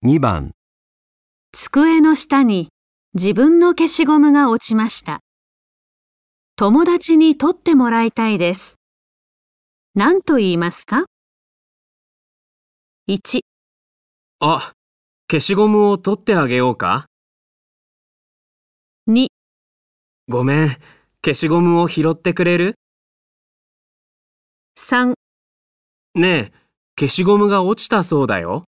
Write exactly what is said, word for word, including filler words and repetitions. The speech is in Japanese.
にばん、 机の下に自分の消しゴムが落ちました。友達に取ってもらいたいです。何と言いますか？ いち、 あ、消しゴムを取ってあげようか？ に、 ごめん、消しゴムを拾ってくれる？ さん、 ねえ、消しゴムが落ちたそうだよ。